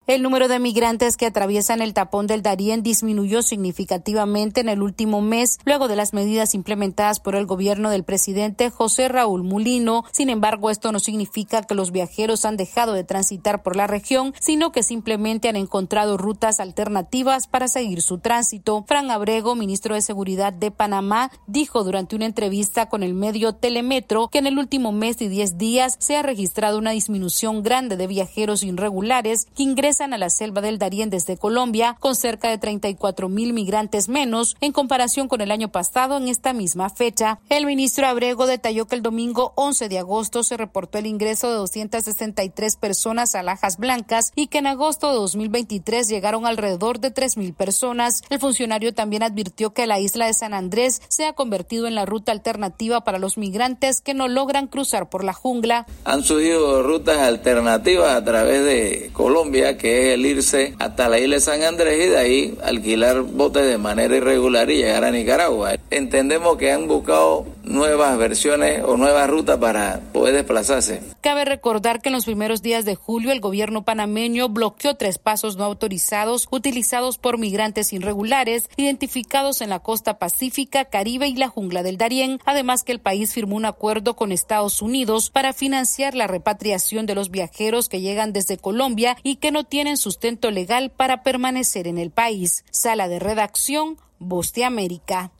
El número de migrantes que atraviesan el tapón del Darién disminuyó significativamente en el último mes, luego de las medidas implementadas por el gobierno del presidente José Raúl Mulino. Sin embargo, esto no significa que los viajeros han dejado de transitar por la región, sino que simplemente han encontrado rutas alternativas para seguir su tránsito. Fran Abrego, ministro de Seguridad de Panamá, dijo durante una entrevista con el medio Telemetro que en el último mes y 10 días se ha registrado una disminución grande de viajeros irregulares que ingresan a la selva del Darién desde Colombia, con cerca de 34,000 migrantes menos en comparación con el año pasado en esta misma fecha. El ministro Abrego detalló que el domingo 11 de agosto se reportó el ingreso de 263 personas a Lajas Blancas y que en agosto de 2023 llegaron alrededor de 3,000 personas. El funcionario también advirtió que la isla de San Andrés se ha convertido en la ruta alternativa para los migrantes que no logran cruzar por la jungla. Han surgido rutas alternativas a través de Colombia, que es el irse hasta la isla de San Andrés y de ahí alquilar botes de manera irregular y llegar a Nicaragua. Entendemos que han buscado nuevas versiones o nuevas rutas para poder desplazarse. Cabe recordar que en los primeros días de julio el gobierno panameño bloqueó 3 pasos no autorizados utilizados por migrantes irregulares identificados en la costa pacífica, Caribe y la jungla del Darién. Además que el país firmó un acuerdo con Estados Unidos para financiar la repatriación de los viajeros que llegan desde Colombia y que no tienen sustento legal para permanecer en el país. Sala de redacción, Voz de América.